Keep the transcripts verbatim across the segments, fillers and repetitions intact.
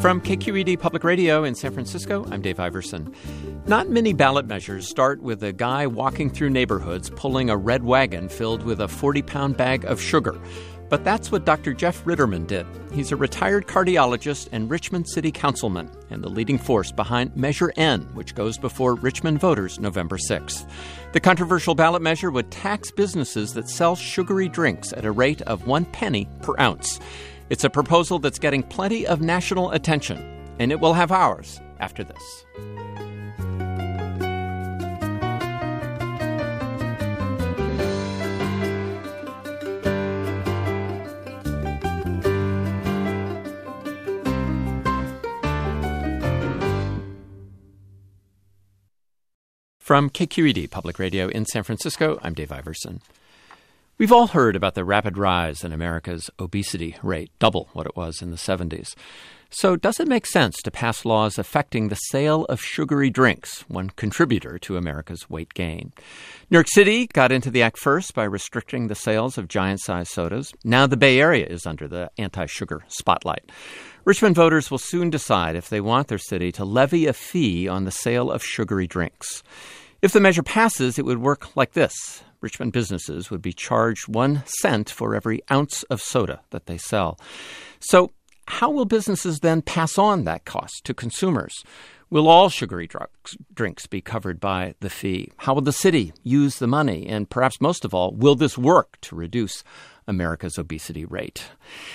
From K Q E D Public Radio in San Francisco, I'm Dave Iverson. Not many ballot measures start with a guy walking through neighborhoods pulling a red wagon filled with a forty-pound bag of sugar. But that's what Doctor Jeff Ritterman did. He's a retired cardiologist and Richmond City Councilman and the leading force behind Measure N, which goes before Richmond voters November sixth. The controversial ballot measure would tax businesses that sell sugary drinks at a rate of one penny per ounce. It's a proposal that's getting plenty of national attention, and it will have ours after this. From K Q E D Public Radio in San Francisco, I'm Dave Iverson. We've all heard about the rapid rise in America's obesity rate, double what it was in the seventies. So does it make sense to pass laws affecting the sale of sugary drinks, one contributor to America's weight gain? New York City got into the act first by restricting the sales of giant-sized sodas. Now the Bay Area is under the anti-sugar spotlight. Richmond voters will soon decide if they want their city to levy a fee on the sale of sugary drinks. If the measure passes, it would work like this. Richmond businesses would be charged one cent for every ounce of soda that they sell. So how will businesses then pass on that cost to consumers? Will all sugary drugs, drinks be covered by the fee? How will the city use the money? And perhaps most of all, will this work to reduce America's obesity rate?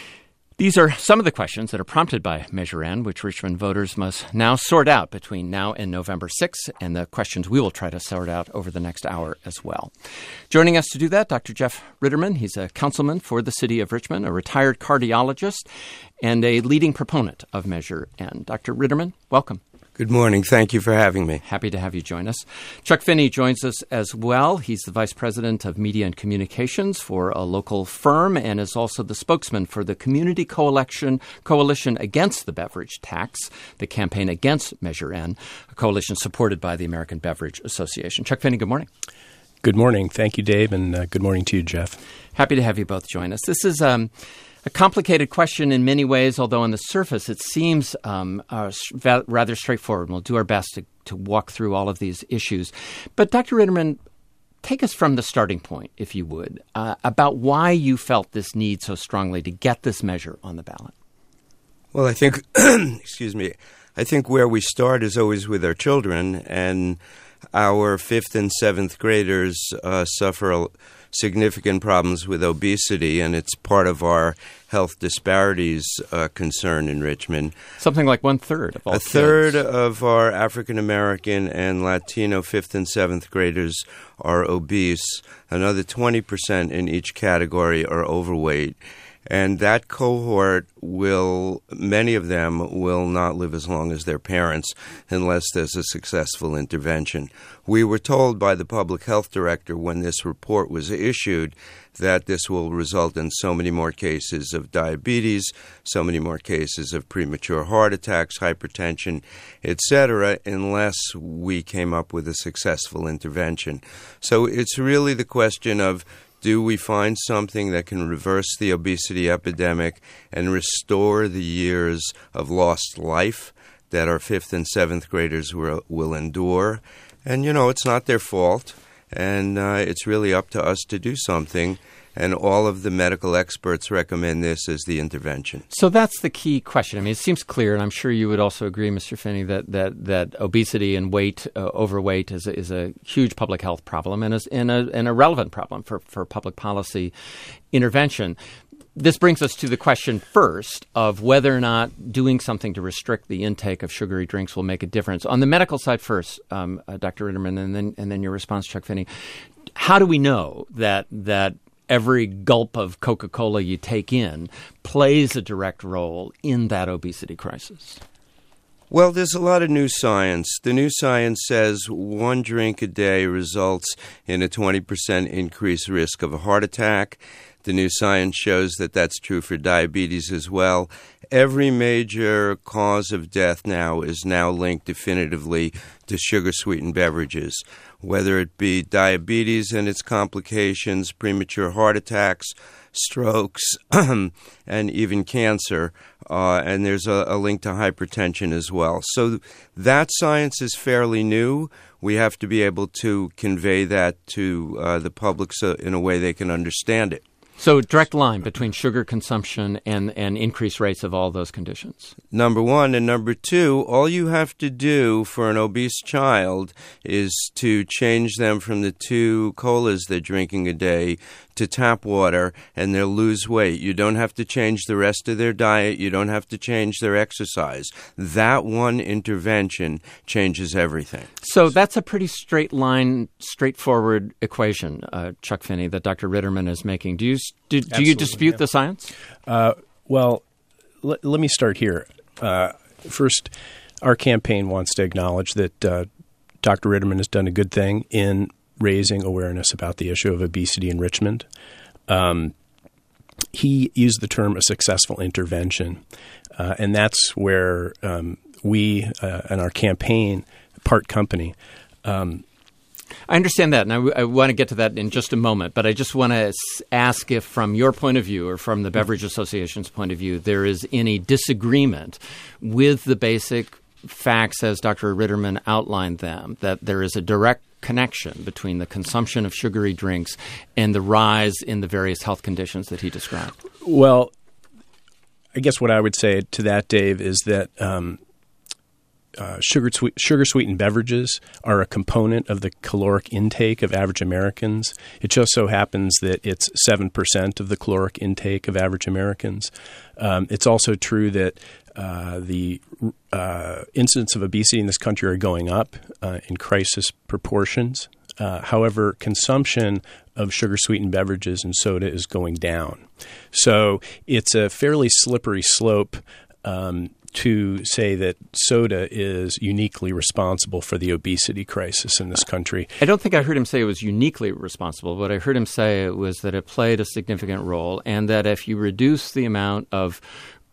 These are some of the questions that are prompted by Measure N, which Richmond voters must now sort out between now and November sixth, and the questions we will try to sort out over the next hour as well. Joining us to do that, Doctor Jeff Ritterman. He's a councilman for the city of Richmond, a retired cardiologist, and a leading proponent of Measure N. Doctor Ritterman, welcome. Good morning. Thank you for having me. Happy to have you join us. Chuck Finney joins us as well. He's the Vice President of Media and Communications for a local firm and is also the spokesman for the Community Coalition, Coalition Against the Beverage Tax, the campaign against Measure N, a coalition supported by the American Beverage Association. Chuck Finney, good morning. Good morning. Thank you, Dave, and uh, good morning to you, Jeff. Happy to have you both join us. This is um, a complicated question in many ways, although on the surface it seems um, uh, rather straightforward. We'll do our best to, to walk through all of these issues. But Doctor Ritterman, take us from the starting point, if you would, uh, about why you felt this need so strongly to get this measure on the ballot. Well, I think, excuse me, I think where we start is always with our children, and our fifth and seventh graders uh, suffer a significant problems with obesity, and it's part of our health disparities uh, concern in Richmond. Something like one-third of all A kids. third of our African-American and Latino fifth and seventh graders are obese. Another twenty percent in each category are overweight. And that cohort will, many of them will not live as long as their parents unless there's a successful intervention. We were told by the public health director when this report was issued that this will result in so many more cases of diabetes, so many more cases of premature heart attacks, hypertension, et cetera, unless we came up with a successful intervention. So it's really the question of, do we find something that can reverse the obesity epidemic and restore the years of lost life that our fifth and seventh graders will, will endure? And, you know, it's not their fault, and uh, it's really up to us to do something. And all of the medical experts recommend this as the intervention. So that's the key question. I mean, it seems clear, and I'm sure you would also agree, Mister Finney, that that, that obesity and weight, uh, overweight is a, is a huge public health problem and is and a, and a relevant problem for, for public policy intervention. This brings us to the question first of whether or not doing something to restrict the intake of sugary drinks will make a difference. On the medical side first, um, uh, Doctor Ritterman, and then and then your response, Chuck Finney. How do we know that that every gulp of Coca-Cola you take in plays a direct role in that obesity crisis? Well, there's a lot of new science. The new science says one drink a day results in a twenty percent increased risk of a heart attack. The new science shows that that's true for diabetes as well. every major cause of death now is now linked definitively to sugar-sweetened beverages, whether it be diabetes and its complications, premature heart attacks, strokes, and even cancer. Uh, and there's a, a link to hypertension as well. So that science is fairly new. We have to be able to convey that to uh, the public so in a way they can understand it. So direct line between sugar consumption and, and increased rates of all those conditions. Number one. And number two, all you have to do for an obese child is to change them from the two colas they're drinking a day to tap water, and they'll lose weight. You don't have to change the rest of their diet. You don't have to change their exercise. That one intervention changes everything. So that's a pretty straight line, straightforward equation, uh, Chuck Finney, that Doctor Ritterman is making. Do you do, do you dispute yeah. the science? Uh, well, l- let me start here. Uh, first, our campaign wants to acknowledge that uh, Doctor Ritterman has done a good thing in raising awareness about the issue of obesity in Richmond. Um, he used the term a successful intervention, uh, and that's where um, we uh, and our campaign, part company, um, I understand that, and I, w- I want to get to that in just a moment, but I just want to s- ask if from your point of view or from the Beverage Association's point of view, there is any disagreement with the basic facts as Doctor Ritterman outlined them, that there is a direct connection between the consumption of sugary drinks and the rise in the various health conditions that he described. Well, I guess what I would say to that, Dave, is that um, uh, sugar sweet, sugar-sweetened beverages are a component of the caloric intake of average Americans. It just so happens that it's seven percent of the caloric intake of average Americans. Um, it's also true that Uh, the uh, incidence of obesity in this country are going up uh, in crisis proportions. Uh, however, consumption of sugar-sweetened beverages and soda is going down. So it's a fairly slippery slope um, to say that soda is uniquely responsible for the obesity crisis in this country. I don't think I heard him say it was uniquely responsible. What I heard him say was that it played a significant role, and that if you reduce the amount of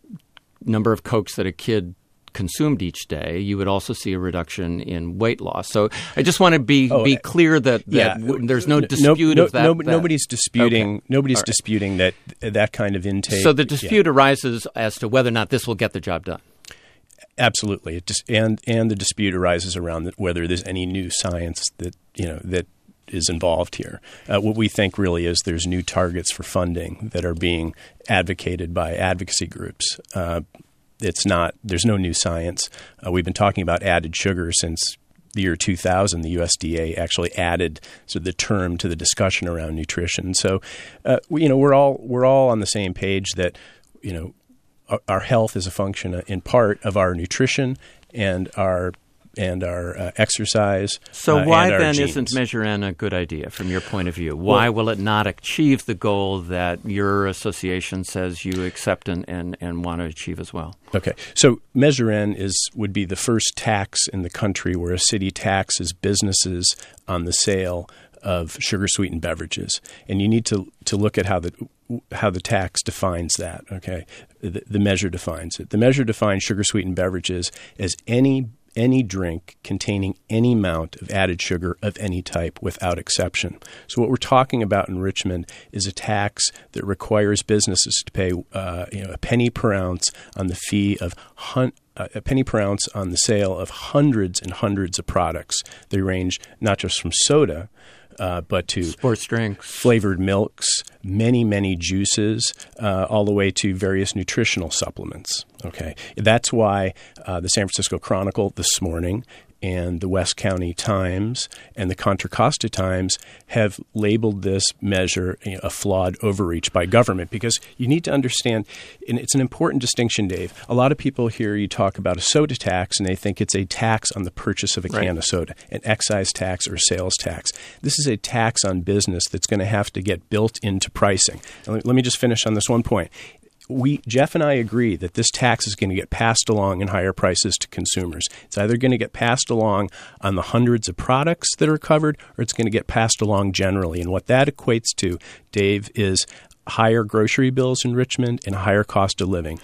number of Cokes that a kid consumed each day, you would also see a reduction in weight loss. So I just want to be oh, be clear that, that yeah. w- there's no dispute no, no, of that, no, that. Nobody's disputing. Okay. Nobody's All right. disputing that that kind of intake. So the dispute yeah. arises as to whether or not this will get the job done. Absolutely, it dis- and and the dispute arises around that whether there's any new science that you know that is involved here. Uh, what we think really is there's new targets for funding that are being advocated by advocacy groups. Uh, it's not. There's no new science. Uh, we've been talking about added sugar since the year two thousand. The U S D A actually added sort of the term to the discussion around nutrition. So, uh, we, you know, we're all we're all on the same page that you know our, our health is a function uh, in part of our nutrition and our and our uh, exercise. So uh, why and our then genes. isn't Measure N a good idea from your point of view? Why Well, will it not achieve the goal that your association says you accept and, and, and want to achieve as well? Okay, so Measure N is would be the first tax in the country where a city taxes businesses on the sale of sugar-sweetened beverages, and you need to to look at how the how the tax defines that. Okay, the, the measure defines it. The measure defines sugar-sweetened beverages as any any drink containing any amount of added sugar of any type without exception. So what we're talking about in Richmond is a tax that requires businesses to pay uh, you know, a penny per ounce on the fee of hun- uh, a penny per ounce on the sale of hundreds and hundreds of products. They range not just from soda, Uh, but to sports drinks, flavored milks, many, many juices, uh, all the way to various nutritional supplements. Okay, that's why uh, the San Francisco Chronicle this morning and the West County Times and the Contra Costa Times have labeled this measure you know, a flawed overreach by government, because you need to understand, and it's an important distinction, Dave. A lot of people hear you talk about a soda tax and they think it's a tax on the purchase of a Right. can of soda, an excise tax or sales tax. This is a tax on business that's going to have to get built into pricing. And let, let me just finish on this one point. We, Jeff and I agree that this tax is going to get passed along in higher prices to consumers. It's either going to get passed along on the hundreds of products that are covered, or it's going to get passed along generally. And what that equates to, Dave, is higher grocery bills in Richmond and higher cost of living.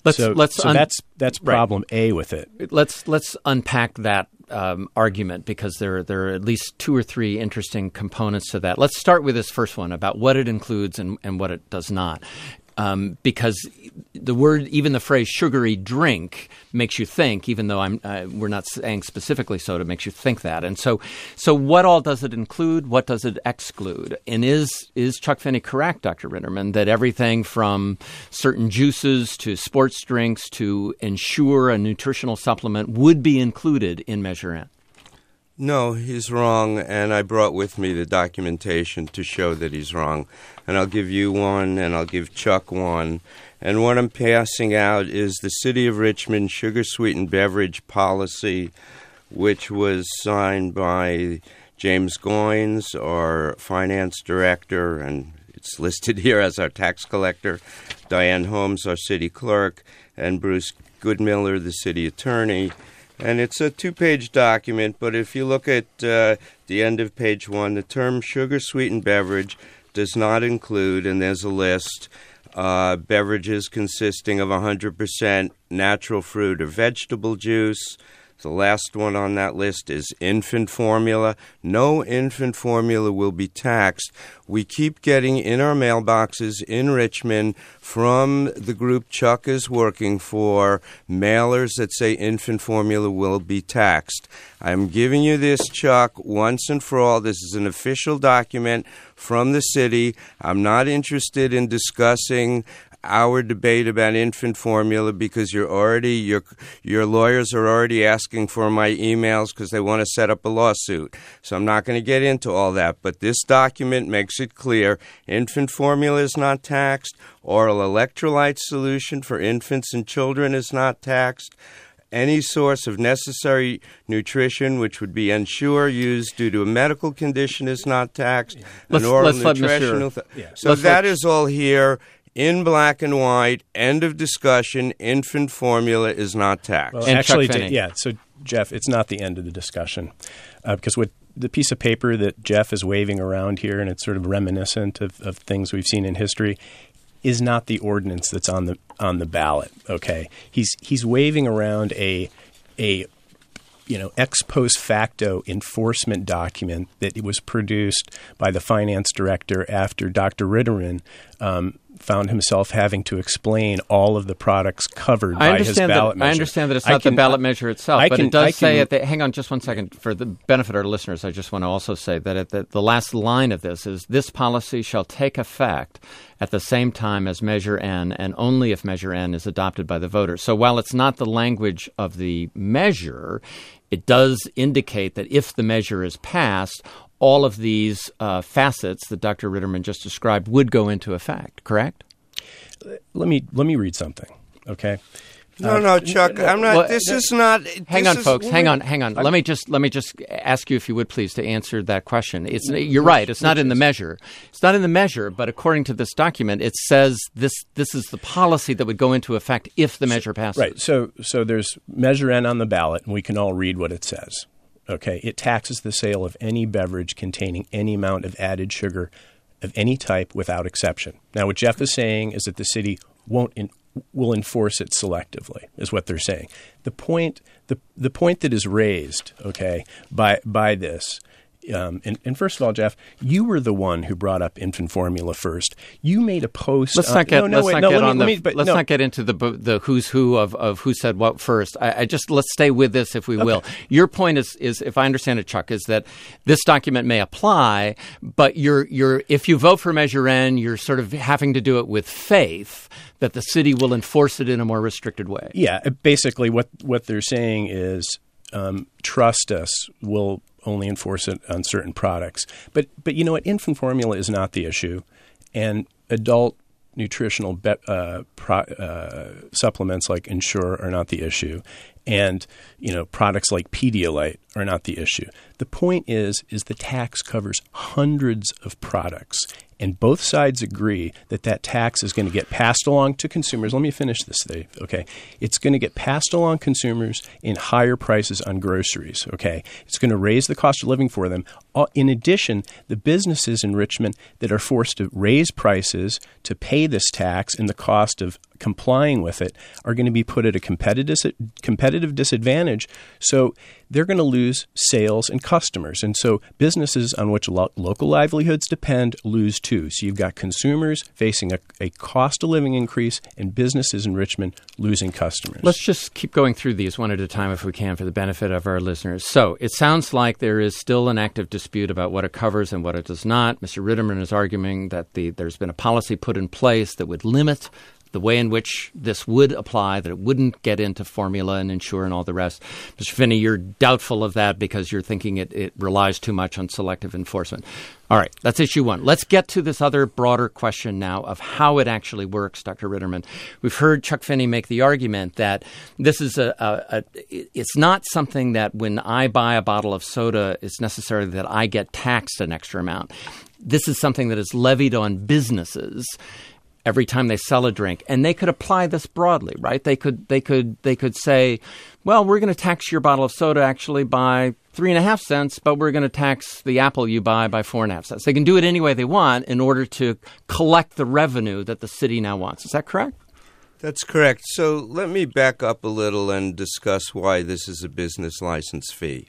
let's so, let's so un- that's that's right. problem A with it. Let's let's unpack that um, argument because there there are at least two or three interesting components to that. Let's start with this first one about what it includes and, and what it does not. Um, because the word, even the phrase "sugary drink" makes you think, even though I'm, uh, we're not saying specifically soda, makes you think that. And so, so what all does it include? What does it exclude? And is is Chuck Finney correct, Doctor Ritterman, that everything from certain juices to sports drinks to ensure a nutritional supplement would be included in Measure N? No, he's wrong, and I brought with me the documentation to show that he's wrong. And I'll give you one, and I'll give Chuck one. And what I'm passing out is the City of Richmond sugar-sweetened beverage policy, which was signed by James Goins, our finance director, and it's listed here as our tax collector, Diane Holmes, our city clerk, and Bruce Goodmiller, the city attorney. And it's a two-page document, but if you look at uh, the end of page one, the term sugar-sweetened beverage does not include, and there's a list, uh, beverages consisting of one hundred percent natural fruit or vegetable juice. The last one on that list is infant formula. No infant formula will be taxed. We keep getting in our mailboxes in Richmond from the group Chuck is working for mailers that say infant formula will be taxed. I'm giving you this, Chuck, once and for all. This is an official document from the city. I'm not interested in discussing our debate about infant formula because you're already your your lawyers are already asking for my emails because they want to set up a lawsuit. So I'm not going to get into all that. But this document makes it clear infant formula is not taxed. Oral electrolyte solution for infants and children is not taxed. Any source of necessary nutrition, which would be Ensure, used due to a medical condition, is not taxed. Let's, An oral let's let nutritional Mister th- Yeah. So let's that let- is all here. In black and white, end of discussion, infant formula is not taxed. Well, And actually, Chuck Finney. yeah. So, Jeff, it's not the end of the discussion uh, because what the piece of paper that Jeff is waving around here, and it's sort of reminiscent of, of things we've seen in history, is not the ordinance that's on the on the ballot. Okay, he's he's waving around a a you know ex post facto enforcement document that was produced by the finance director after Doctor Ritterman um, found himself having to explain all of the products covered I by his understand ballot that, measure. I understand that it's I not can- the ballot measure itself, I but can- it does I say can- at the – hang on just one second. For the benefit of our listeners, I just want to also say that at the, the last line of this is, this policy shall take effect at the same time as Measure N and only if Measure N is adopted by the voters. So while it's not the language of the measure, it does indicate that if the measure is passed, all of these uh, facets that Doctor Ritterman just described would go into effect, correct? Let me let me read something. Okay. No, no, Chuck. I'm not. Well, this uh, is not. Hang this on, is- folks. Hang on, hang on. Let me just let me just ask you, if you would please, to answer that question. It's you're right. It's not in the measure. It's not in the measure, but according to this document, it says this this is the policy that would go into effect if the measure passes. Right. So so there's Measure N on the ballot, and we can all read what it says. Okay. It taxes the sale of any beverage containing any amount of added sugar of any type without exception. Now, what Jeff is saying is that the city won't in, will enforce it selectively, is what they're saying. The point the the point that is raised, okay, by by this. Um, and, and first of all, Jeff, you were the one who brought up infant formula first. You made a post. Let's on, not get no, no, let's wait, not no, get let me- on let the me- but let's no. not get into the the who's who of, of who said what first. I, I just let's stay with this if we will. Your point is is if I understand it, Chuck, is that this document may apply, but you're you're if you vote for Measure N, you're sort of having to do it with faith that the city will enforce it in a more restricted way. Yeah, basically what what they're saying is um, trust us, we'll only enforce it on certain products. But but you know what? Infant formula is not the issue, and adult nutritional be- uh, pro- uh, supplements like Ensure are not the issue. and, you know, products like Pedialyte are not the issue. The point is, is the tax covers hundreds of products, and both sides agree that that tax is going to get passed along to consumers. Let me finish this, Dave, okay? It's going to get passed along consumers in higher prices on groceries, okay? It's going to raise the cost of living for them. In addition, the businesses in Richmond that are forced to raise prices to pay this tax and the cost of complying with it are going to be put at a competitive competitive disadvantage. So they're going to lose sales and customers. And so businesses on which lo- local livelihoods depend lose too. So you've got consumers facing a, a cost of living increase and businesses in Richmond losing customers. Let's just keep going through these one at a time if we can for the benefit of our listeners. So it sounds like there is still an active dispute about what it covers and what it does not. Mister Ritterman is arguing that the, there's been a policy put in place that would limit the way in which this would apply, that it wouldn't get into formula and insure and all the rest. Mister Finney, you're doubtful of that because you're thinking it, it relies too much on selective enforcement. All right, that's issue one. Let's get to this other broader question now of how it actually works, Doctor Ritterman. We've heard Chuck Finney make the argument that this is a, a, a it's not something that when I buy a bottle of soda, it's necessarily that I get taxed an extra amount. This is something that is levied on businesses every time they sell a drink, and they could apply this broadly, right? They could, they could, they could say, "Well, we're going to tax your bottle of soda actually by three and a half cents, but we're going to tax the apple you buy by four and a half cents." They can do it any way they want in order to collect the revenue that the city now wants. Is that correct? That's correct. So let me back up a little and discuss why this is a business license fee.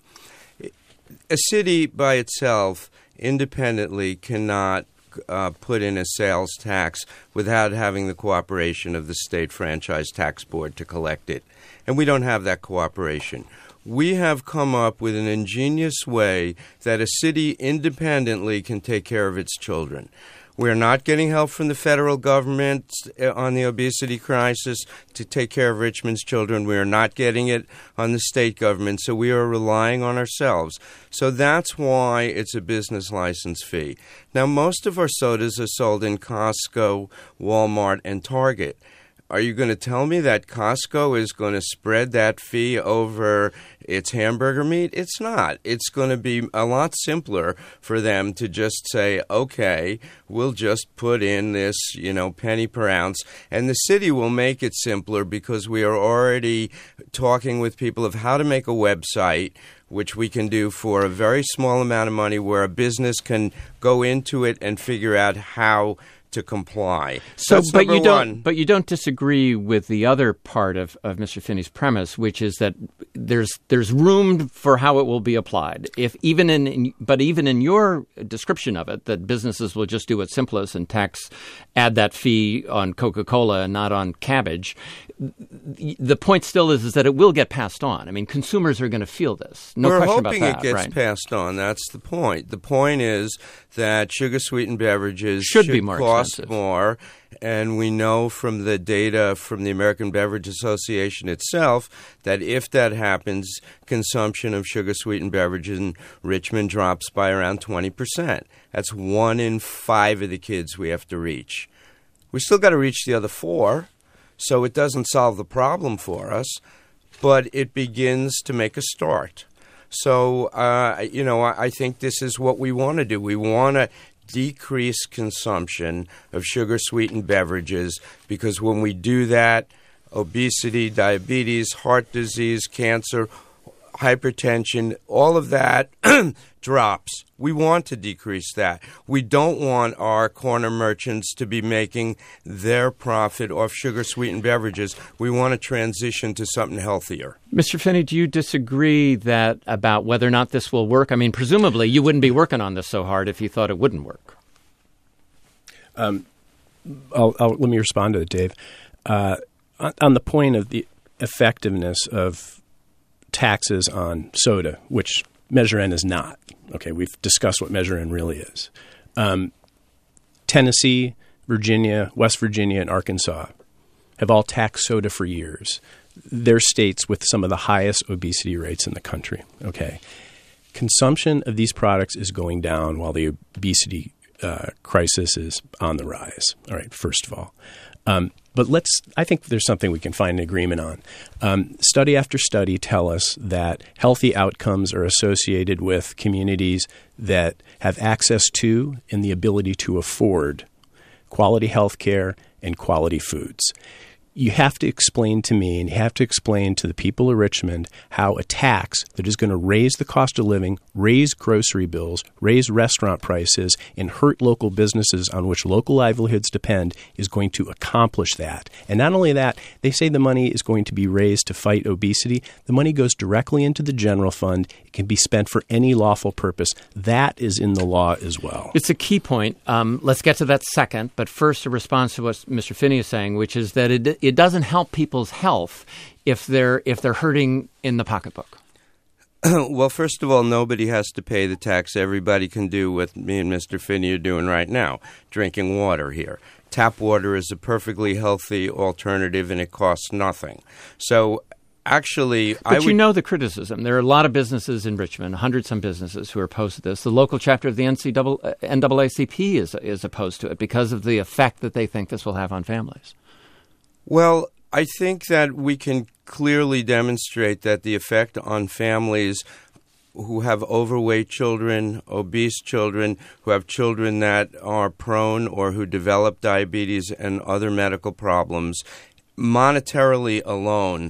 A city by itself independently cannot Uh, put in a sales tax without having the cooperation of the state franchise tax board to collect it. And we don't have that cooperation. We have come up with an ingenious way that a city independently can take care of its children. We're not getting help from the federal government on the obesity crisis to take care of Richmond's children. We are not getting it on the state government, so we are relying on ourselves. So that's why it's a business license fee. Now, most of our sodas are sold in Costco, Walmart, and Target. Are you going to tell me that Costco is going to spread that fee over its hamburger meat? It's not. It's going to be a lot simpler for them to just say, okay, we'll just put in this, you know, penny per ounce. And the city will make it simpler because we are already talking with people of how to make a website, which we can do for a very small amount of money where a business can go into it and figure out how to comply. So, That's but you don't, one. but you don't disagree with the other part of, of Mister Finney's premise, which is that there's there's room for how it will be applied. If even in, in but even in your description of it, that businesses will just do what's simplest and tax, add that fee on Coca-Cola and not on cabbage. The point still is, is that it will get passed on. I mean, consumers are going to feel this. No We're question about hoping that. it gets right? passed on. That's the point. The point is that sugar-sweetened beverages should, should be more cost expensive. more. And we know from the data from the American Beverage Association itself that if that happens, consumption of sugar-sweetened beverages in Richmond drops by around twenty percent. That's one in five of the kids we have to reach. We still got to reach the other four. So it doesn't solve the problem for us, but it begins to make a start. So, uh, you know, I, I think this is what we want to do. We want to decrease consumption of sugar-sweetened beverages because when we do that, obesity, diabetes, heart disease, cancer, hypertension, all of that drops. We want to decrease that. We don't want our corner merchants to be making their profit off sugar-sweetened beverages. We want to transition to something healthier. Mister Finney, do you disagree that about whether or not this will work? I mean, presumably you wouldn't be working on this so hard if you thought it wouldn't work. Um, I'll, I'll, let me respond to it, Dave. Uh, on, on the point of the effectiveness of taxes on soda, which Measure N is not. Okay, we've discussed what Measure N really is. Um, Tennessee, Virginia, West Virginia, and Arkansas have all taxed soda for years. They're states with some of the highest obesity rates in the country. Okay, consumption of these products is going down while the obesity uh, crisis is on the rise. All right, first of all. Um, but let's, I think there's something we can find an agreement on. Um, study after study tell us that healthy outcomes are associated with communities that have access to and the ability to afford quality health care and quality foods. You have to explain to me and you have to explain to the people of Richmond how a tax that is going to raise the cost of living, raise grocery bills, raise restaurant prices, and hurt local businesses on which local livelihoods depend is going to accomplish that. And not only that, they say the money is going to be raised to fight obesity. The money goes directly into the general fund. It can be spent for any lawful purpose. That is in the law as well. It's a key point. Um, let's get to that second. But first, a response to what Mister Finney is saying, which is that it it doesn't help people's health if they're if they're hurting in the pocketbook. Well, first of all, nobody has to pay the tax. Everybody can do what me and Mister Finney are doing right now, drinking water here. Tap water is a perfectly healthy alternative, and it costs nothing. So actually, but I you would... know the criticism. There are a lot of businesses in Richmond, a hundred some businesses who are opposed to this. The local chapter of the N double A C P is is opposed to it because of the effect that they think this will have on families. Well, I think that we can clearly demonstrate that the effect on families who have overweight children, obese children, who have children that are prone or who develop diabetes and other medical problems, monetarily alone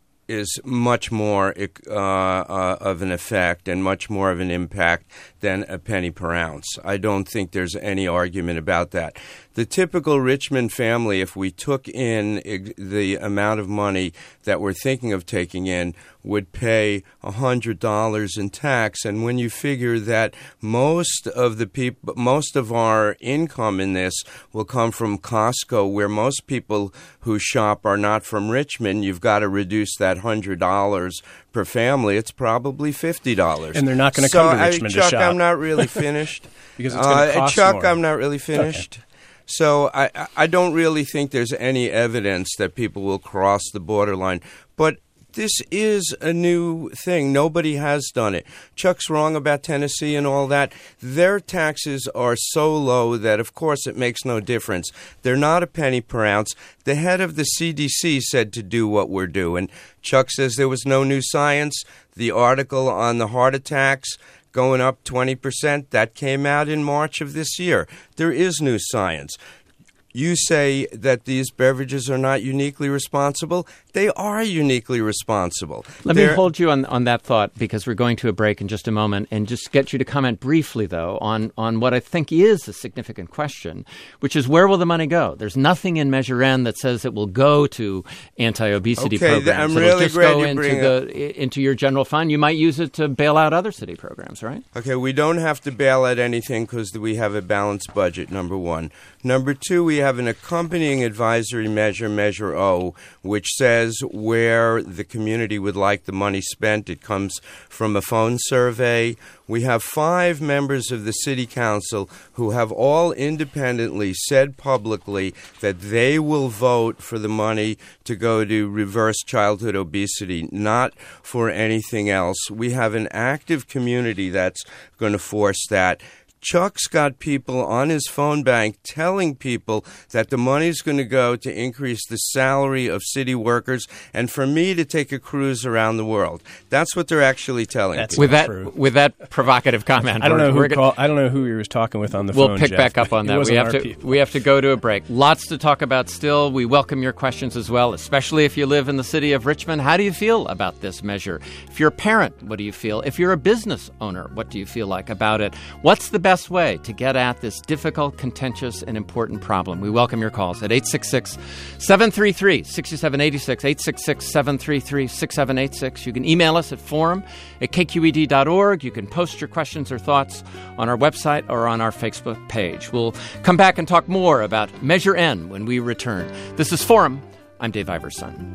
is much more uh, uh, of an effect and much more of an impact than a penny per ounce. I don't think there's any argument about that. The typical Richmond family, if we took in ex- the amount of money that we're thinking of taking in, would pay one hundred dollars in tax. And when you figure that most of the people, most of our income in this will come from Costco, where most people who shop are not from Richmond, you've got to reduce that one hundred dollars per family. It's probably fifty dollars. And they're not going to so come to Richmond I, Chuck, to shop. I'm not really finished. Because it's going to cost uh, Chuck, more. I'm not really finished. Okay. So I, I don't really think there's any evidence that people will cross the borderline. But this is a new thing. Nobody has done it. Chuck's wrong about Tennessee and all that. Their taxes are so low that, of course, it makes no difference. They're not a penny per ounce. The head of the C D C said to do what we're doing. Chuck says there was no new science. The article on the heart attacks going up twenty percent, that came out in March of this year. There is new science. You say that these beverages are not uniquely responsible. They are uniquely responsible. Let They're, me hold you on, on that thought because we're going to a break in just a moment and just get you to comment briefly, though, on, on what I think is a significant question, which is where will the money go? There's nothing in Measure N that says it will go to anti-obesity okay, programs. I'm It'll really just glad go you into, bring the, into your general fund. You might use it to bail out other city programs, right? Okay, we don't have to bail out anything because we have a balanced budget, number one. Number two, we have an accompanying advisory measure, Measure O, which says where the community would like the money spent. It comes from a phone survey. We have five members of the city council who have all independently said publicly that they will vote for the money to go to reverse childhood obesity, not for anything else. We have an active community that's going to force that. Chuck's got people on his phone bank telling people that the money's going to go to increase the salary of city workers and for me to take a cruise around the world. That's what they're actually telling That's people. With that, true. with that provocative comment, I don't know who we're call, I don't know who he was talking with on the we'll phone. pick Jeff, back up on it that. We wasn't have our to people. we have to go to a break. Lots to talk about still. We welcome your questions as well, especially if you live in the city of Richmond. How do you feel about this measure? If you're a parent, what do you feel? If you're a business owner, what do you feel like about it? What's the best way to get at this difficult, contentious, and important problem? We welcome your calls at eight six six, seven three three, six seven eight six, eight six six, seven three three, six seven eight six. You can email us at forum at k q e d dot org. You can post your questions or thoughts on our website or on our Facebook page. We'll come back and talk more about Measure N when we return. This is Forum. I'm Dave Iverson.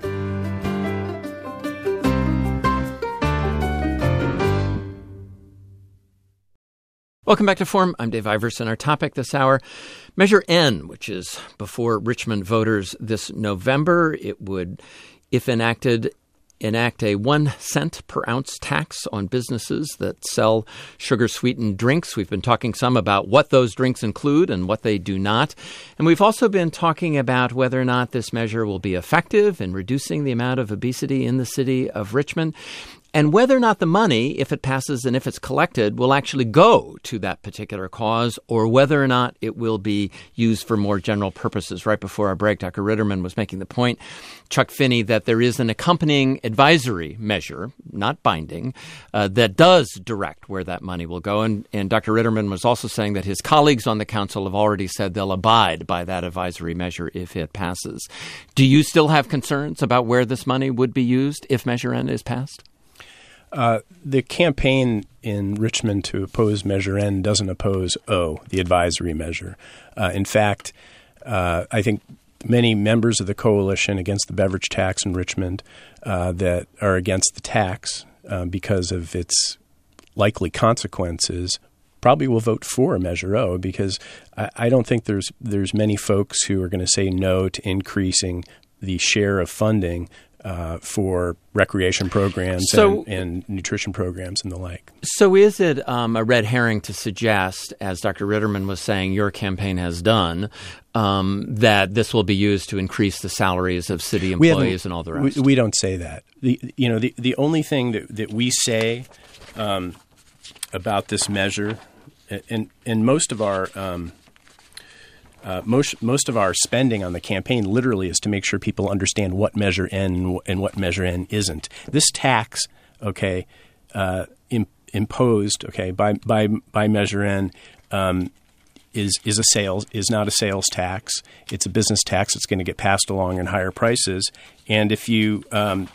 Welcome back to Forum. I'm Dave Iverson. Our topic this hour, Measure N, which is before Richmond voters this November. It would, if enacted, enact a one cent per ounce tax on businesses that sell sugar-sweetened drinks. We've been talking some about what those drinks include and what they do not. And we've also been talking about whether or not this measure will be effective in reducing the amount of obesity in the city of Richmond, and whether or not the money, if it passes and if it's collected, will actually go to that particular cause, or whether or not it will be used for more general purposes. Right before our break, Doctor Ritterman was making the point, Chuck Finney, that there is an accompanying advisory measure, not binding, uh, that does direct where that money will go. And, and Doctor Ritterman was also saying that his colleagues on the council have already said they'll abide by that advisory measure if it passes. Do you still have concerns about where this money would be used if Measure N is passed? Uh, the campaign in Richmond to oppose Measure N doesn't oppose O, the advisory measure. Uh, in fact, uh, I think many members of the coalition against the beverage tax in Richmond uh, that are against the tax uh, because of its likely consequences probably will vote for Measure O, because I, I don't think there's there's many folks who are going to say no to increasing the share of funding Uh, for recreation programs so, and, and nutrition programs and the like. So is it um, a red herring to suggest, as Doctor Ritterman was saying your campaign has done, um, that this will be used to increase the salaries of city employees and all the rest? We, we don't say that. The, you know, the, the only thing that, that we say um, about this measure, and, and most of our um, Uh, most most of our spending on the campaign literally is to make sure people understand what Measure N and what Measure N isn't. This tax, okay, uh, im- imposed, okay, by by by Measure N, um, is is a sales is not a sales tax. It's a business tax. It's going to get passed along in higher prices. And if you um,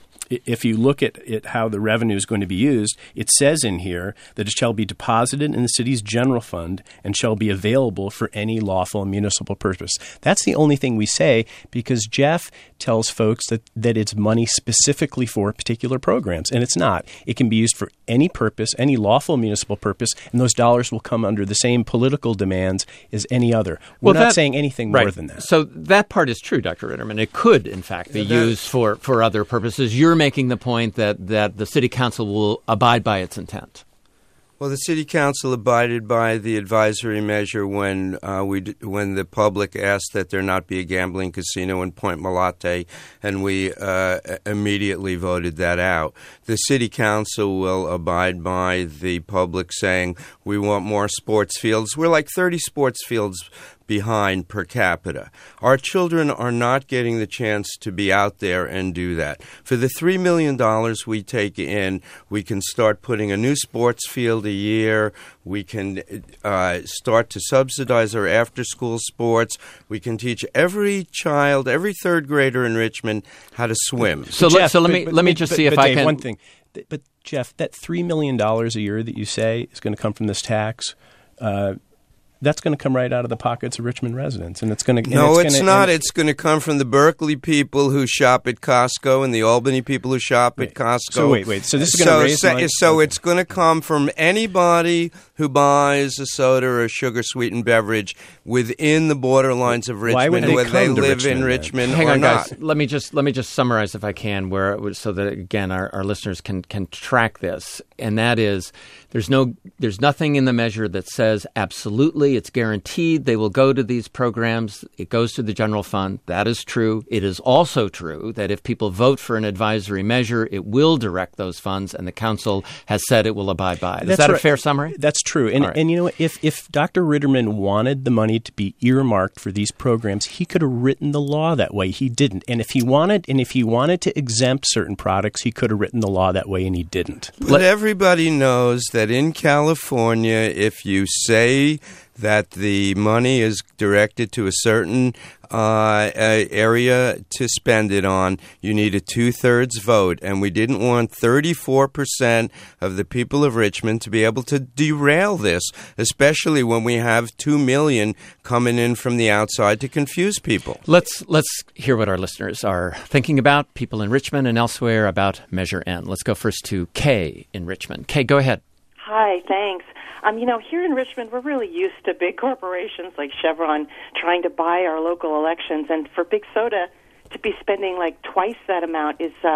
If you look at, at how the revenue is going to be used, it says in here that it shall be deposited in the city's general fund and shall be available for any lawful municipal purpose. That's the only thing we say, because Jeff tells folks that, that it's money specifically for particular programs, and it's not. It can be used for any purpose, any lawful municipal purpose, and those dollars will come under the same political demands as any other. We're well, not that, saying anything right. more than that. So that part is true, Doctor Ritterman. It could, in fact, be yeah, used for, for other purposes. You're making the point that, that the city council will abide by its intent. Well, the city council abided by the advisory measure when uh, we d- when the public asked that there not be a gambling casino in Point Malate, and we uh, immediately voted that out. The city council will abide by the public saying we want more sports fields. We're like thirty sports fields behind per capita. Our children are not getting the chance to be out there and do that. For the three million dollars we take in, we can start putting a new sports field a year. We can uh, start to subsidize our after-school sports. We can teach every child, every third grader in Richmond how to swim. So, Jeff, let, so let but, me but, let me but, just but, see if but I Dave, can. One thing, but Jeff, that three million dollars a year that you say is going to come from this tax, uh, that's going to come right out of the pockets of Richmond residents, and it's going to. No, it's, it's gonna, not. And, it's going to come from the Berkeley people who shop at Costco and the Albany people who shop wait, at Costco. So wait, wait. So this is going to so, raise. So, my, so okay. it's going to come from anybody who buys a soda or a sugar-sweetened beverage within the borderlines of Richmond, Why would they whether come they to live Richmond, in then? Richmond Hang or on, not. guys. Let me just let me just summarize, if I can, where it was, so that again our, our listeners can can track this, and that is there's no there's nothing in the measure that says absolutely it's guaranteed they will go to these programs. It goes to the general fund. That is true. It is also true that if people vote for an advisory measure, it will direct those funds, and the council has said it will abide by it. Is That's that right. a fair summary? That's true. And right. and you know what? If if Doctor Ritterman wanted the money to be earmarked for these programs, he could have written the law that way. He didn't. And if he wanted and if he wanted to exempt certain products, he could have written the law that way, and he didn't. But Let- everybody knows that in California, if you say that the money is directed to a certain uh, area to spend it on, you need a two-thirds vote. And we didn't want thirty-four percent of the people of Richmond to be able to derail this, especially when we have two million coming in from the outside to confuse people. Let's let's hear what our listeners are thinking about, people in Richmond and elsewhere, about Measure N. Let's go first to Kay in Richmond. Kay, go ahead. Hi, thanks. Um, you know, here in Richmond, we're really used to big corporations like Chevron trying to buy our local elections, and for Big Soda to be spending like twice that amount is uh,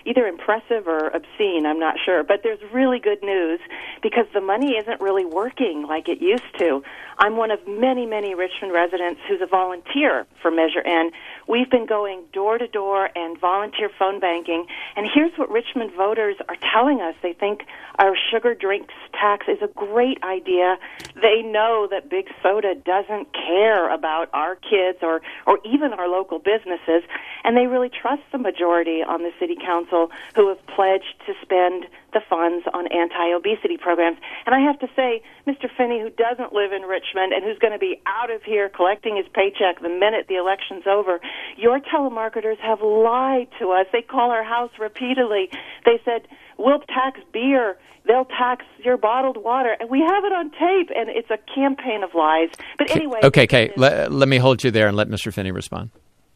either impressive or obscene, I'm not sure. But there's really good news because the money isn't really working like it used to. I'm one of many, many Richmond residents who's a volunteer for Measure N. We've been going door to door and volunteer phone banking, and here's what Richmond voters are telling us. They think our sugar drinks tax is a great idea. They know that Big Soda doesn't care about our kids or, or even our local businesses, and they really trust the majority on the City Council who have pledged to spend the funds on anti-obesity programs. And I have to say, Mister Finney, who doesn't live in Richmond and who's going to be out of here collecting his paycheck the minute the election's over, your telemarketers have lied to us. They call our house repeatedly. They said, we'll tax beer, they'll tax your bottled water, and we have it on tape, and it's a campaign of lies. But anyway... Okay, Kay, let, let me hold you there and let Mister Finney respond.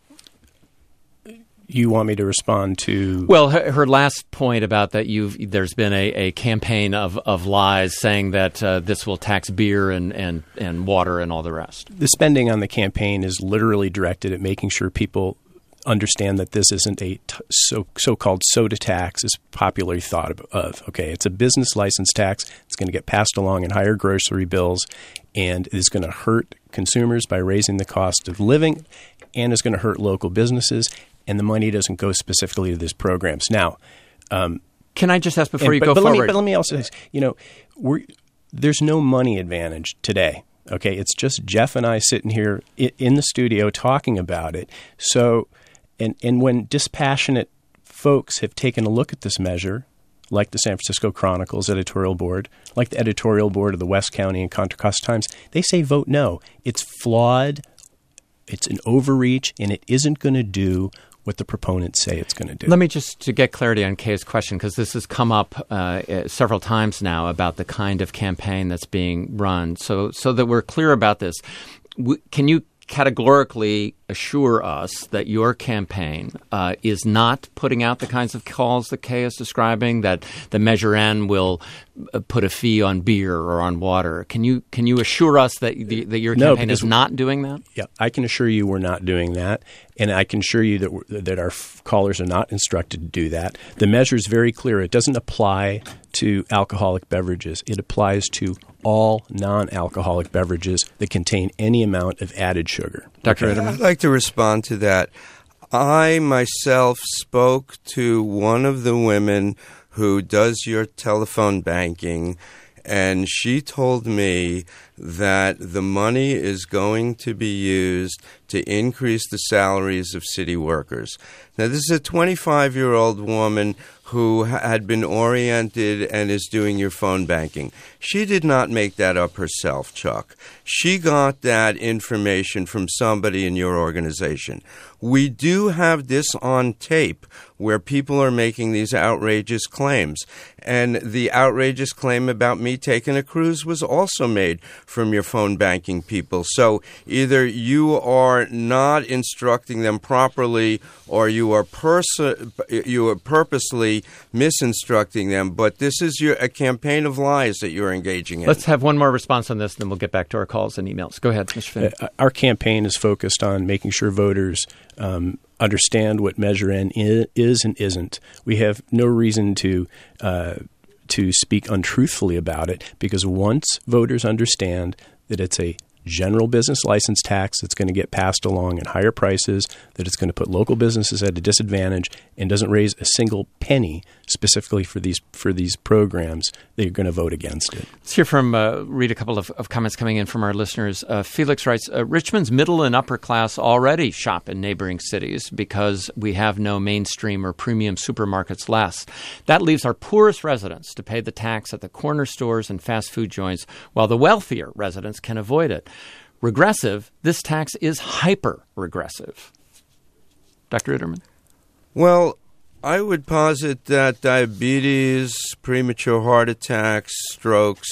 You want me to respond to... Well, her, her last point about that you've there's been a, a campaign of, of lies saying that uh, this will tax beer and, and, and water and all the rest. The spending on the campaign is literally directed at making sure people understand that this isn't a t- so, so-called soda tax as popularly thought of, of. Okay, it's a business license tax. It's going to get passed along in higher grocery bills, and it is going to hurt consumers by raising the cost of living, and it's going to hurt local businesses, and the money doesn't go specifically to these programs. Now, um, can I just ask before and, you but, go but forward? Let me, but let me also say, you know, we're, there's no money advantage today. Okay, it's just Jeff and I sitting here in, in the studio talking about it. So, and and when dispassionate folks have taken a look at this measure, like the San Francisco Chronicle's editorial board, like the editorial board of the West County and Contra Costa Times, they say vote no. It's flawed. It's an overreach, and it isn't going to do what the proponents say it's going to do. Let me just, to get clarity on Kay's question, because this has come up uh, several times now about the kind of campaign that's being run. So, so that we're clear about this, w- can you categorically assure us that your campaign uh, is not putting out the kinds of calls that Kay is describing, that the Measure N will uh, put a fee on beer or on water? Can you can you assure us that the, that your No, campaign is not doing that? Yeah, I can assure you we're not doing that, and I can assure you that we're, that our f- callers are not instructed to do that. The measure is very clear. It doesn't apply to alcoholic beverages. It applies to all non-alcoholic beverages that contain any amount of added sugar. Doctor Okay. Ederman? I'd like to respond to that. I myself spoke to one of the women who does your telephone banking, and she told me that the money is going to be used to increase the salaries of city workers. Now, this is a twenty-five-year-old woman who had been oriented and is doing your phone banking. She did not make that up herself, Chuck. She got that information from somebody in your organization. We do have this on tape where people are making these outrageous claims. And the outrageous claim about me taking a cruise was also made from your phone banking people. So either you are not instructing them properly or you are pers- you are purposely misinstructing them. But this is your, a campaign of lies that you're engaging in. Let's have one more response on this, and then we'll get back to our calls and emails. Go ahead, Mister Finney. Uh, our campaign is focused on making sure voters um, understand what Measure N is and isn't. We have no reason to uh, to speak untruthfully about it, because once voters understand that it's a general business license tax that's going to get passed along at higher prices, that it's going to put local businesses at a disadvantage and doesn't raise a single penny specifically for these for these programs, they're going to vote against it. Let's hear from, uh, read a couple of, of comments coming in from our listeners. Uh, Felix writes, uh, Richmond's middle and upper class already shop in neighboring cities because we have no mainstream or premium supermarkets left. That leaves our poorest residents to pay the tax at the corner stores and fast food joints, while the wealthier residents can avoid it. Regressive, this tax is hyper-regressive. Doctor Ederman? Well, I would posit that diabetes, premature heart attacks, strokes,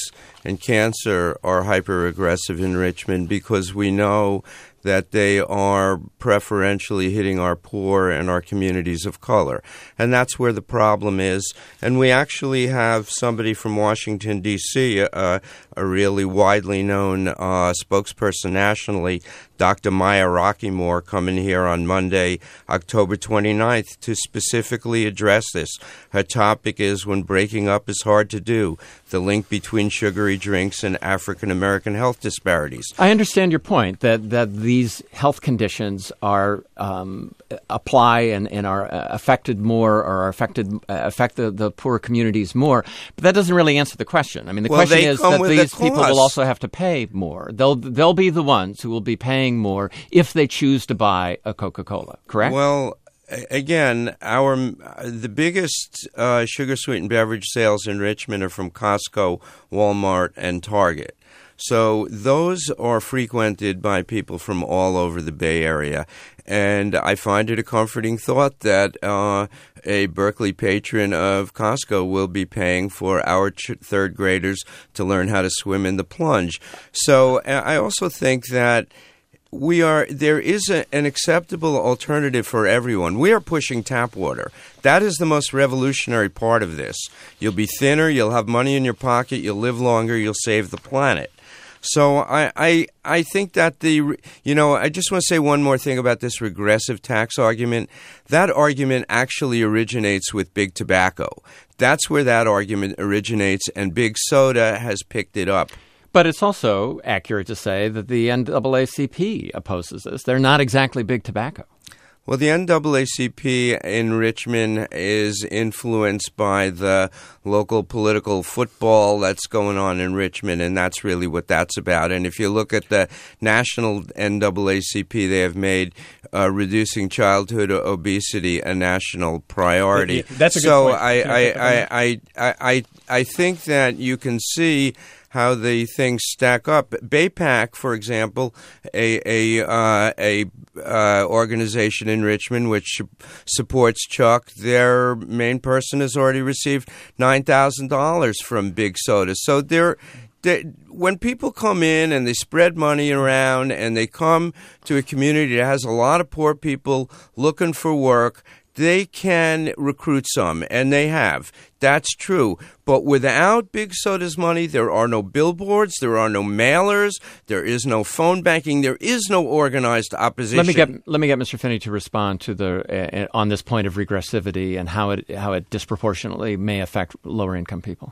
and cancer are hyper-aggressive in Richmond because we know that they are preferentially hitting our poor and our communities of color. And that's where the problem is. And we actually have somebody from Washington, D C, uh, a really widely known uh, spokesperson nationally, Doctor Maya Rockeymoore, coming here on Monday, October twenty-ninth, to specifically address this. Her topic is When Breaking Up is Hard to Do, the link between sugary drinks and African American health disparities. I understand your point that, that these health conditions are um, apply and, and are uh, affected more or are affected uh, affect the, the poor communities more, but that doesn't really answer the question. I mean, the well, question is that these the people will also have to pay more. They'll they'll be the ones who will be paying more if they choose to buy a Coca-Cola, correct? Well, again, our the biggest uh, sugar-sweetened beverage sales in Richmond are from Costco, Walmart, and Target. So those are frequented by people from all over the Bay Area. And I find it a comforting thought that uh, a Berkeley patron of Costco will be paying for our ch- third graders to learn how to swim in the plunge. So I also think that We are there is a, an acceptable alternative for everyone. We are pushing tap water. That is the most revolutionary part of this. You'll be thinner, you'll have money in your pocket, you'll live longer, you'll save the planet. So I, I I think that the, you know, I just want to say one more thing about this regressive tax argument. That argument actually originates with big tobacco. That's where that argument originates, and big soda has picked it up. But it's also accurate to say that the N double A C P opposes this. They're not exactly big tobacco. Well, the N double A C P in Richmond is influenced by the local political football that's going on in Richmond, and that's really what that's about. And if you look at the national N double A C P, they have made uh, reducing childhood obesity a national priority. That's a good so point. I, I, I, I, I, I, I think that you can see how the things stack up. BAPAC, for example, a a uh, a uh, organization in Richmond which supports Chuck, their main person has already received nine thousand dollars from Big Soda. So they're They, when people come in and they spread money around and they come to a community that has a lot of poor people looking for work, they can recruit some, and they have. That's true. But without Big Soda's money, there are no billboards, there are no mailers, there is no phone banking, there is no organized opposition. Let me get let me get Mister Finney to respond to the uh, on this point of regressivity and how it how it disproportionately may affect lower income people.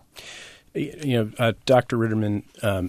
You know, uh, Doctor Ritterman, um,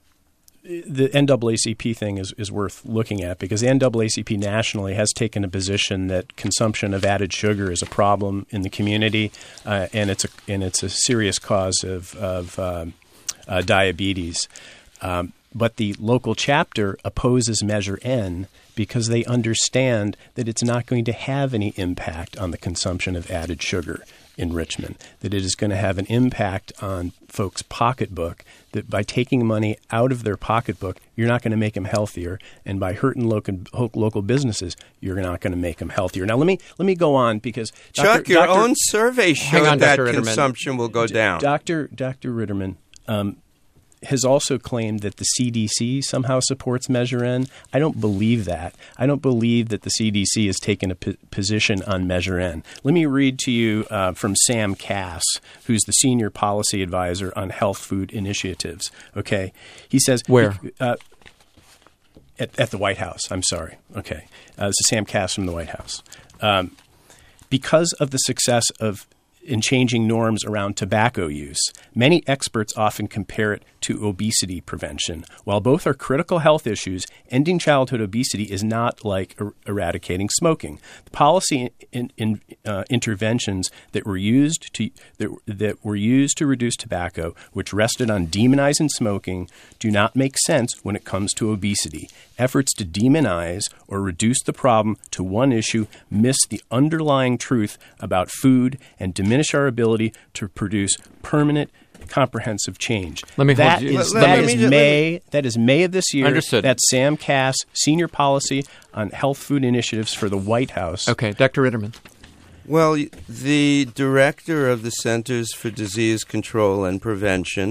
the N double A C P thing is, is worth looking at because the N double A C P nationally has taken a position that consumption of added sugar is a problem in the community, uh, and it's a and it's a serious cause of of um, uh, diabetes. Um, but the local chapter opposes Measure N because they understand that it's not going to have any impact on the consumption of added sugar in Richmond, that it is going to have an impact on folks' pocketbook, that by taking money out of their pocketbook, you're not going to make them healthier, and by hurting local local businesses, you're not going to make them healthier. Now, let me let me go on because Chuck, Doctor your Doctor own survey showed on, that Doctor consumption will go down. Doctor Doctor Ritterman um, has also claimed that the C D C somehow supports Measure N. I don't believe that. I don't believe that the C D C has taken a p- position on Measure N. Let me read to you uh, from Sam Cass, who's the Senior Policy Advisor on Health Food Initiatives. Okay, he says Where? Uh, at, at the White House. I'm sorry. Okay, uh, this is Sam Cass from the White House. Um, because of the success of in changing norms around tobacco use, many experts often compare it to obesity prevention. While both are critical health issues, ending childhood obesity is not like er- eradicating smoking. The policy in, in, uh, interventions that were used to that, that were used to reduce tobacco, which rested on demonizing smoking, do not make sense when it comes to obesity. Efforts to demonize or reduce the problem to one issue miss the underlying truth about food and diminish our ability to produce permanent, comprehensive change. Let me hold that you- is, Let- that let is me ju- May. That is May of this year. Understood. That's Sam Cass, Senior Policy on Health Food Initiatives for the White House. Okay, Doctor Ritterman. Well, the director of the Centers for Disease Control and Prevention,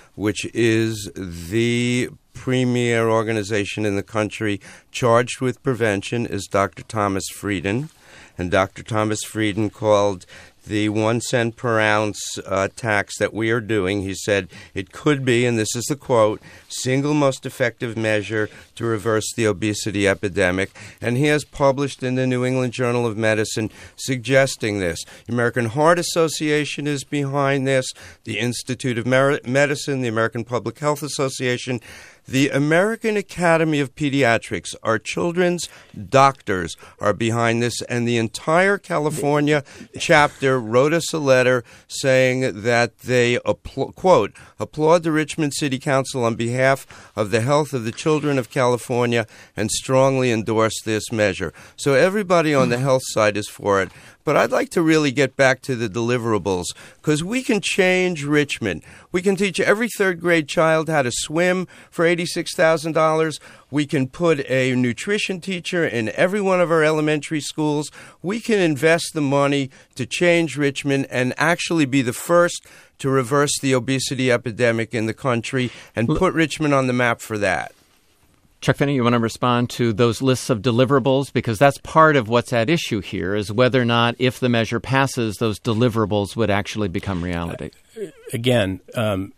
which is the premier organization in the country charged with prevention, is Doctor Thomas Frieden. And Doctor Thomas Frieden called the one cent per ounce uh, tax that we are doing, he said, it could be, and this is the quote, single most effective measure to reverse the obesity epidemic. And he has published in the New England Journal of Medicine suggesting this. The American Heart Association is behind this, the Institute of Mer- Medicine, the American Public Health Association, the American Academy of Pediatrics, our children's doctors are behind this, and the entire California chapter wrote us a letter saying that they, apl- quote, applaud the Richmond City Council on behalf of the health of the children of California and strongly endorse this measure. So everybody on the health side is for it. But I'd like to really get back to the deliverables, because we can change Richmond. We can teach every third grade child how to swim for eighty-six thousand dollars. We can put a nutrition teacher in every one of our elementary schools. We can invest the money to change Richmond and actually be the first to reverse the obesity epidemic in the country and put Richmond on the map for that. Chuck Finney, you want to respond to those lists of deliverables? Because that's part of what's at issue here, is whether or not, if the measure passes, those deliverables would actually become reality. Uh, again, um,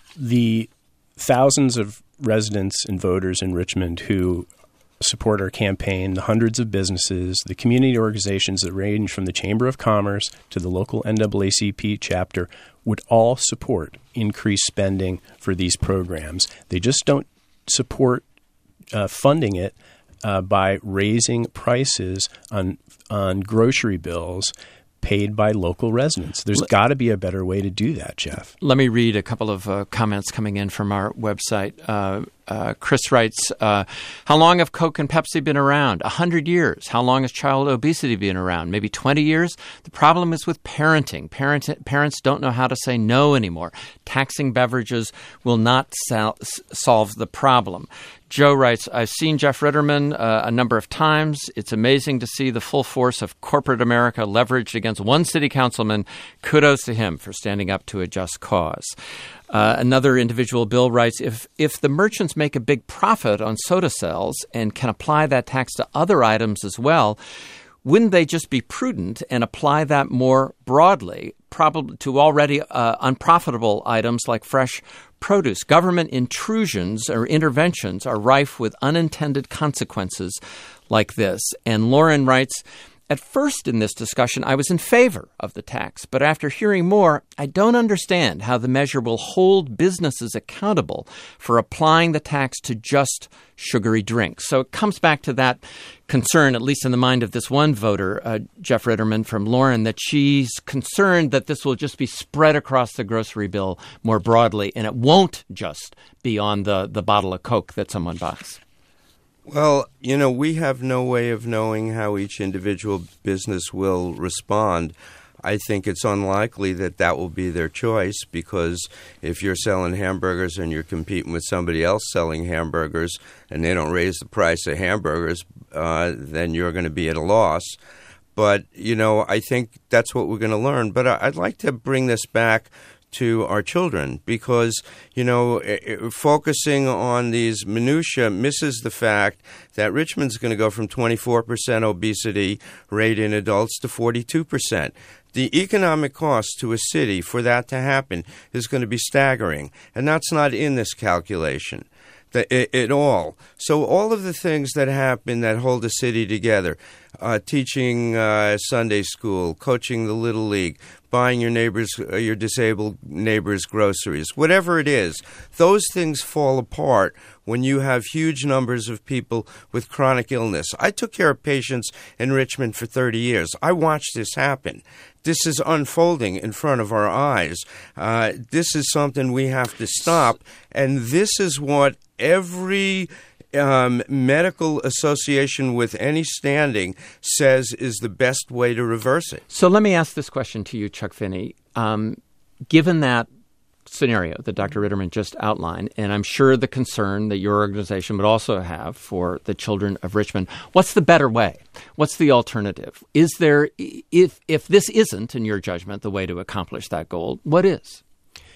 the thousands of residents and voters in Richmond who support our campaign, the hundreds of businesses, the community organizations that range from the Chamber of Commerce to the local N double A C P chapter would all support increased spending for these programs. They just don't support Uh, funding it uh, by raising prices on on grocery bills paid by local residents. There's got to be a better way to do that, Jeff. Let me read a couple of uh, comments coming in from our website. Uh, uh, Chris writes, uh, how long have Coke and Pepsi been around? A hundred years. How long has child obesity been around? Maybe twenty years? The problem is with parenting. Parent, parents don't know how to say no anymore. Taxing beverages will not sal- solve the problem. Joe writes, I've seen Jeff Ritterman uh, a number of times. It's amazing to see the full force of corporate America leveraged against one city councilman. Kudos to him for standing up to a just cause. Uh, another individual, Bill, writes, if if the merchants make a big profit on soda sales and can apply that tax to other items as well, wouldn't they just be prudent and apply that more broadly, probably to already uh, unprofitable items like fresh produce? Government intrusions or interventions are rife with unintended consequences like this. And Lauren writes, at first in this discussion, I was in favor of the tax, but after hearing more, I don't understand how the measure will hold businesses accountable for applying the tax to just sugary drinks. So it comes back to that concern, at least in the mind of this one voter, uh, Jeff Ritterman from Lauren, that she's concerned that this will just be spread across the grocery bill more broadly, and it won't just be on the, the bottle of Coke that someone buys. Well, you know, we have no way of knowing how each individual business will respond. I think it's unlikely that that will be their choice, because if you're selling hamburgers and you're competing with somebody else selling hamburgers and they don't raise the price of hamburgers, uh, then you're going to be at a loss. But, you know, I think that's what we're going to learn. But I'd like to bring this back to our children, because, you know, focusing on these minutiae misses the fact that Richmond's going to go from twenty-four percent obesity rate in adults to forty-two percent. The economic cost to a city for that to happen is going to be staggering, and that's not in this calculation at all. So all of the things that happen that hold a city together, uh, teaching uh, Sunday school, coaching the Little League, buying your neighbors, uh, your disabled neighbors' groceries, whatever it is, those things fall apart when you have huge numbers of people with chronic illness. I took care of patients in Richmond for thirty years. I watched this happen. This is unfolding in front of our eyes. Uh, this is something we have to stop, and this is what every um, medical association with any standing says is the best way to reverse it. So let me ask this question to you, Chuck Finney. Um, given that scenario that Doctor Ritterman just outlined, and I'm sure the concern that your organization would also have for the children of Richmond, what's the better way? What's the alternative? Is there, if if this isn't, in your judgment, the way to accomplish that goal, what is?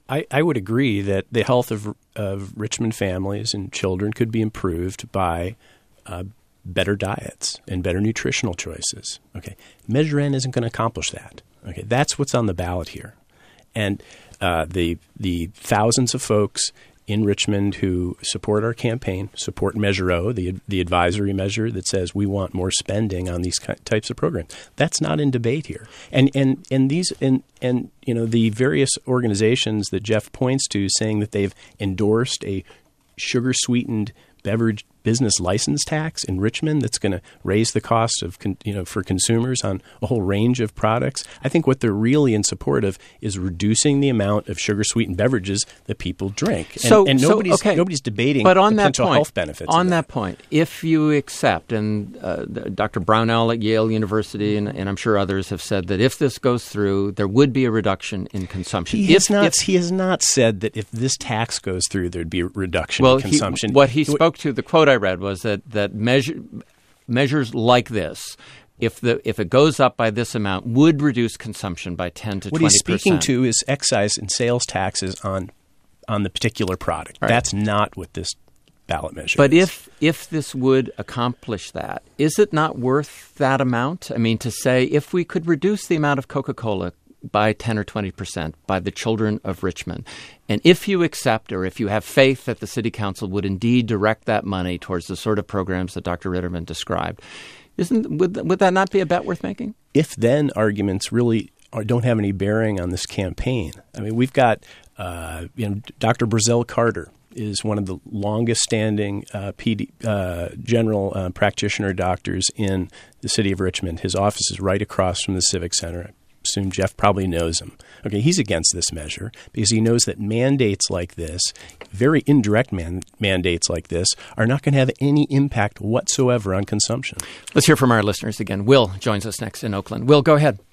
I, I would agree that the health of, of Richmond families and children could be improved by uh, better diets and better nutritional choices. Okay, Measure N isn't going to accomplish that. Okay, that's what's on the ballot here, and uh, the the thousands of folks in Richmond who support our campaign, support Measure O, the the advisory measure that says we want more spending on these types of programs. That's not in debate here. And and and these and and you know the various organizations that Jeff points to saying that they've endorsed a sugar sweetened beverage business license tax in Richmond that's going to raise the cost of con, you know for consumers on a whole range of products. I think what they're really in support of is reducing the amount of sugar sweetened beverages that people drink. And, so, and nobody's so, okay. nobody's debating but on the that potential point, health benefits. On of that. that point, if you accept, and uh, Doctor Brownell at Yale University, and, and I'm sure others have said that if this goes through, there would be a reduction in consumption. He has if, not. if, he has not said that if this tax goes through, there'd be a reduction well, in consumption. He, what he spoke to, the quote I read was that that measure, measures like this, if the if it goes up by this amount, would reduce consumption by ten to what twenty percent. What he's speaking to is excise and sales taxes on on the particular product. Right. That's not what this ballot measure but is. if if this would accomplish that, is it not worth that amount? I mean, to say if we could reduce the amount of Coca-Cola by ten or twenty percent by the children of Richmond, and if you accept or if you have faith that the City Council would indeed direct that money towards the sort of programs that Doctor Ritterman described, isn't would, would that not be a bet worth making? If-then arguments really are, don't have any bearing on this campaign. I mean, we've got uh, you know Doctor Brazil Carter is one of the longest-standing uh, P D, uh, general uh, practitioner doctors in the city of Richmond. His office is right across from the Civic Center. I assume Jeff probably knows him. Okay, he's against this measure because he knows that mandates like this, very indirect man- mandates like this, are not going to have any impact whatsoever on consumption. Let's hear from our listeners again. Will joins us next in Oakland. Will, go ahead.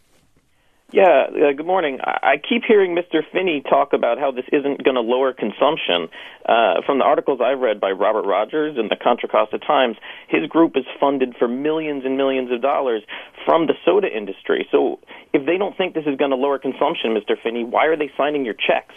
Yeah, uh, good morning. I-, I keep hearing Mister Finney talk about how this isn't going to lower consumption. Uh, from the articles I've read by Robert Rogers in the Contra Costa Times, his group is funded for millions and millions of dollars from the soda industry. So if they don't think this is going to lower consumption, Mister Finney, why are they signing your checks?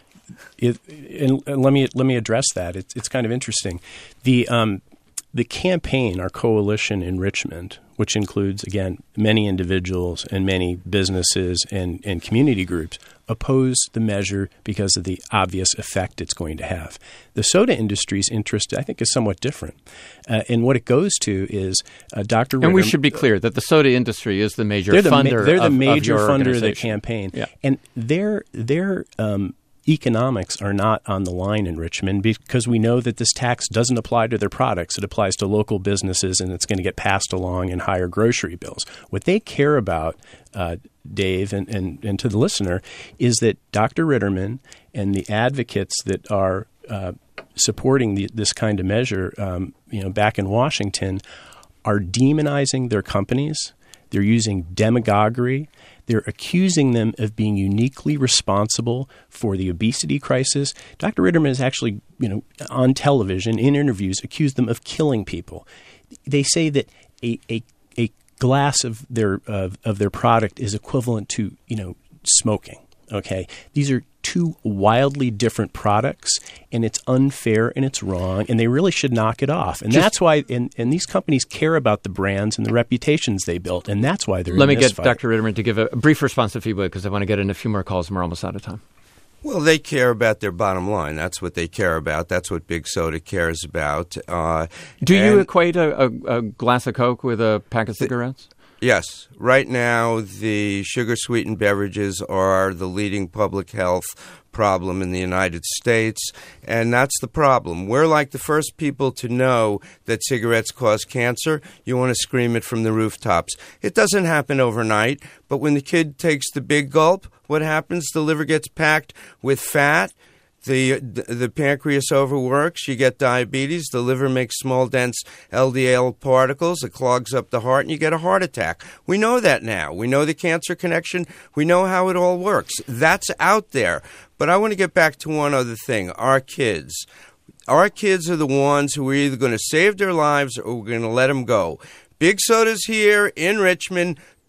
It, and, and let me let me address that. It's it's kind of interesting. The um, the campaign, our coalition in Richmond, which includes, again, many individuals and many businesses and, and community groups, oppose the measure because of the obvious effect it's going to have. The soda industry's interest, I think, is somewhat different. Uh, and what it goes to is uh, Doctor And Ritter, we should be clear that the soda industry is the major they're the funder ma- They're the of, major of your funder of the organization. campaign. Yeah. And their their um, economics are not on the line in Richmond because we know that this tax doesn't apply to their products. It applies to local businesses, and it's going to get passed along in higher grocery bills. What they care about, uh, Dave, and, and, and to the listener, is that Doctor Ritterman and the advocates that are uh, supporting the, this kind of measure, um, you know, back in Washington, are demonizing their companies. They're using demagoguery. They're accusing them of being uniquely responsible for the obesity crisis. Doctor Ritterman has actually, you know, on television, in interviews, accused them of killing people. They say that a a, a glass of their of, of their product is equivalent to, you know, smoking. Okay, these are two wildly different products, and it's unfair and it's wrong, and they really should knock it off. And Just, that's why, and, and these companies care about the brands and the reputations they built, and that's why they're Let in me this get fight. Doctor Ritterman to give a brief response if he would, because I want to get in a few more calls and we're almost out of time. Well, they care about their bottom line. That's what they care about. That's what Big Soda cares about. Uh, Do you and- equate a, a, a glass of Coke with a pack of cigarettes? Yes. Right now, the sugar-sweetened beverages are the leading public health problem in the United States, and that's the problem. We're like the first people to know that cigarettes cause cancer. You want to scream it from the rooftops. It doesn't happen overnight, but when the kid takes the big gulp, what happens? The liver gets packed with fat. The the pancreas overworks, you get diabetes, the liver makes small, dense L D L particles, it clogs up the heart, and you get a heart attack. We know that now. We know the cancer connection. We know how it all works. That's out there. But I want to get back to one other thing, our kids. Our kids are the ones who are either going to save their lives or we're going to let them go. Big Soda's here in Richmond.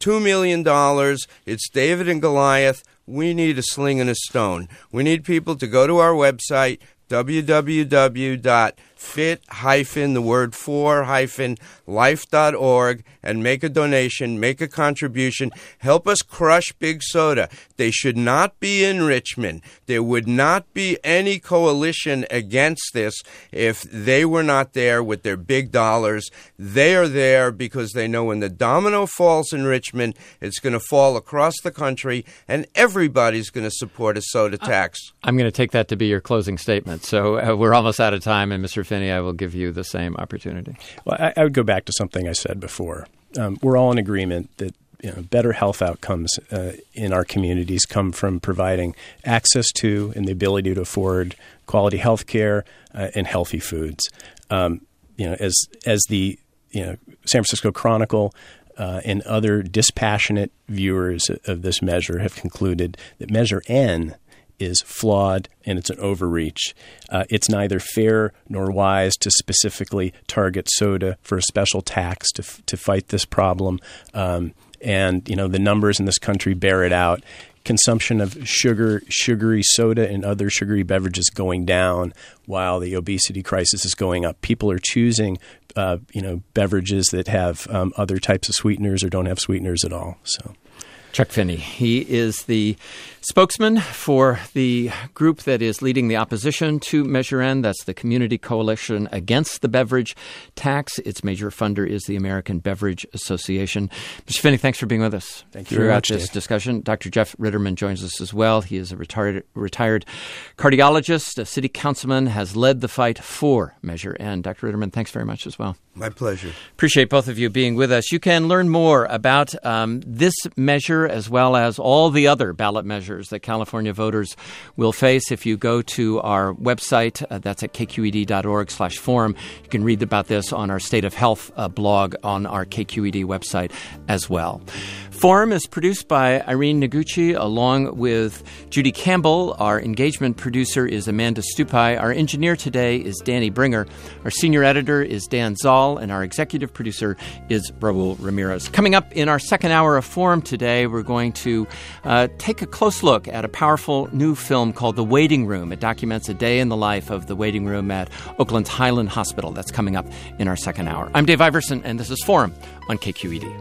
two million dollars. It's David and Goliath. We need a sling and a stone. We need people to go to our website, w w w dot fit hyphen the word for hyphen life dot org, and make a donation, make a contribution. Help us crush Big Soda. They should not be in Richmond. There would not be any coalition against this if they were not there with their big dollars. They are there because they know when the domino falls in Richmond, it's going to fall across the country, and everybody's going to support a soda tax. I'm going to take that to be your closing statement. So uh, we're almost out of time, and Mister Finney, I will give you the same opportunity. Well, I, I would go back to something I said before. Um, we're all in agreement that you know, better health outcomes uh, in our communities come from providing access to and the ability to afford quality health care uh, and healthy foods. Um, you know, as as the you know San Francisco Chronicle uh, and other dispassionate viewers of this measure have concluded that Measure N is flawed and it's an overreach. Uh, it's neither fair nor wise to specifically target soda for a special tax to f- to fight this problem. Um, and you know the numbers in this country bear it out. Consumption of sugar, sugary soda, and other sugary beverages going down, while the obesity crisis is going up. People are choosing, uh, you know, beverages that have um, other types of sweeteners or don't have sweeteners at all. So. Chuck Finney. He is the spokesman for the group that is leading the opposition to Measure N. That's the Community Coalition Against the Beverage Tax. Its major funder is the American Beverage Association. Mister Finney, thanks for being with us. Thank you throughout very much, this Dave. discussion. Doctor Jeff Ritterman joins us as well. He is a retired retired cardiologist, a city councilman, has led the fight for Measure N. Doctor Ritterman, thanks very much as well. My pleasure. Appreciate both of you being with us. You can learn more about um, this measure as well as all the other ballot measures that California voters will face if you go to our website. Uh, that's at k q e d dot org slash forum. You can read about this on our State of Health uh, blog on our K Q E D website as well. Forum is produced by Irene Noguchi along with Judy Campbell. Our engagement producer is Amanda Stupai. Our engineer today is Danny Bringer. Our senior editor is Dan Zoll, and our executive producer is Raul Ramirez. Coming up in our second hour of Forum today, we're going to uh, take a close look at a powerful new film called The Waiting Room. It documents a day in the life of the waiting room at Oakland's Highland Hospital. That's coming up in our second hour. I'm Dave Iverson, and this is Forum on K Q E D.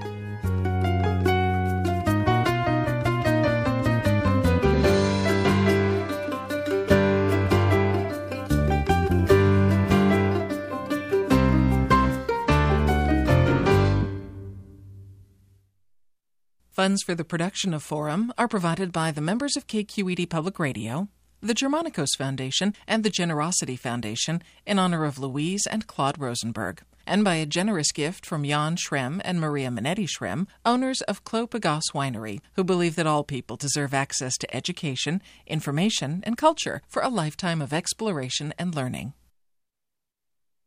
Funds for the production of Forum are provided by the members of K Q E D Public Radio, the Germanicos Foundation, and the Generosity Foundation in honor of Louise and Claude Rosenberg, and by a generous gift from Jan Schrem and Maria Minetti Schrem, owners of Clos Pegase Winery, who believe that all people deserve access to education, information, and culture for a lifetime of exploration and learning.